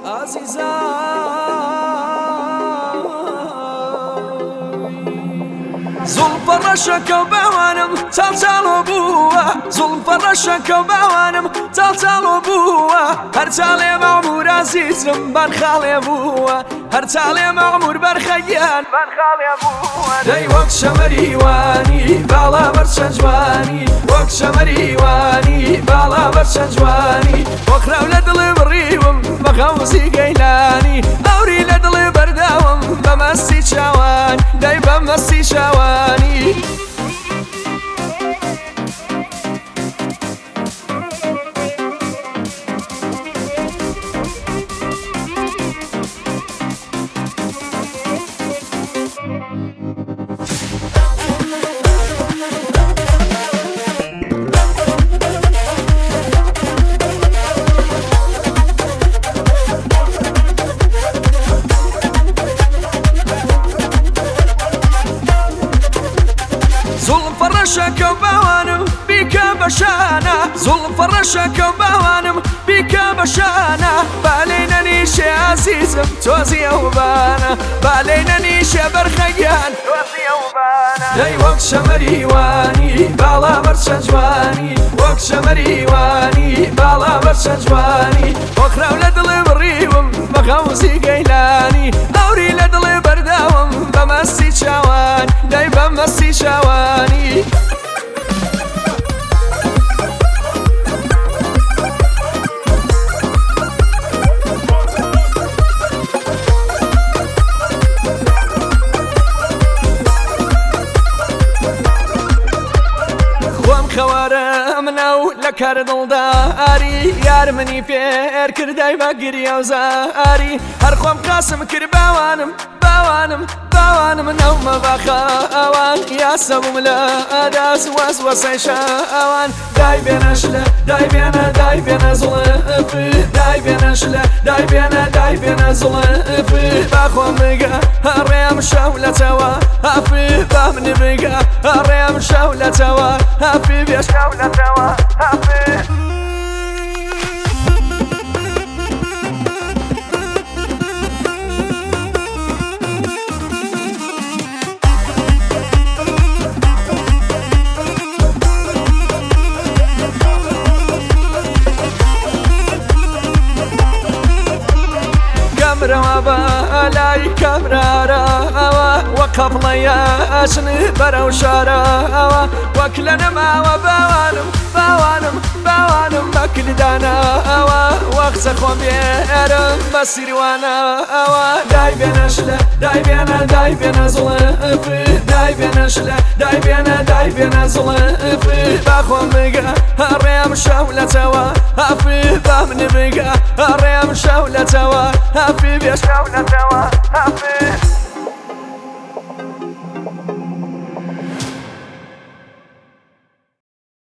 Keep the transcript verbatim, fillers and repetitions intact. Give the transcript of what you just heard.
زلف ڕەشەکە و باوانم چاڵچاڵۆ بووە زلف ڕەشەکە و باوانم چاڵچاڵۆ بووە هەر چاڵێ مەعموور عەزیزم بەرخاڵێ بووە هەر چاڵێ مەعموور بەرخەیان بەرخاڵێ بووە دەی وەک شەمەریوانی باڵا بەرچە جوانی وەک شەمەریوانی باڵا بەرچە جوانی وەکراو لە دڵێ بڕیوم بە غەوزی گەیلانی ئەوری لە دڵێ بەرداوم بە مەستی چاوان دەی بە مەستی چاوانی زلف ڕەشەکە و باوانم بیکە بەشانە زلف ڕەشەکە و باوانم بیکە بەشانە بالەی نەنیشێ عەزیزم تۆزی ئەوبانە بالەی نەنیشێ بەرخەیان تۆزی ئەوبانە دەی وەک شەمەریوانی باڵا بەرچە جوانی وەک شەمەریوانی باڵا بەرچە جوانی وەکراو لە دڵێ بڕیوم بە غەوزی گەیلانی ئەوری لە دڵێ بەرداوم بە مەستی چاوان دەی بە مەستی چاوانی خوارە منەو لە کار دڵداری یار منی پێر کردای بە گریە و زاری هەر خۆم قاسم کرد باوانم باوانم باوانم نەومە بەخەوان یاسەبووم لە ئەداس وەسوەسەی شەوان دای بێنە شلە دای بێنە دای بێنە زوڵف دای بێنە شلە دای بێنە دای بێنە زوڵف باخۆم بگە هەڕێم شەو لەتەوە هەفی با من بگە هەڕێم شەو لەتەوە هەفی بێ شەو لەتەوە هەفی کەمرەوە بەلای کەمرارەوە وەک قەپڵەیەشن بەرەو شارەوە وەک لە نەماوە باوانم باوانم باوانم بەکردانەوە وەک چەخۆم بێرم بە سیروانەوە دای بێنە شلە دای بێنە دای بێنە زوڵف دای بێنە شلە دای بێنە دای بێنە زوڵف باخۆم بگە هەڕێم شەو لەتەوە هەفی با من بگە هەڕێم شەو لەتەوە هەفی بێ شەو لەتەوە هەفی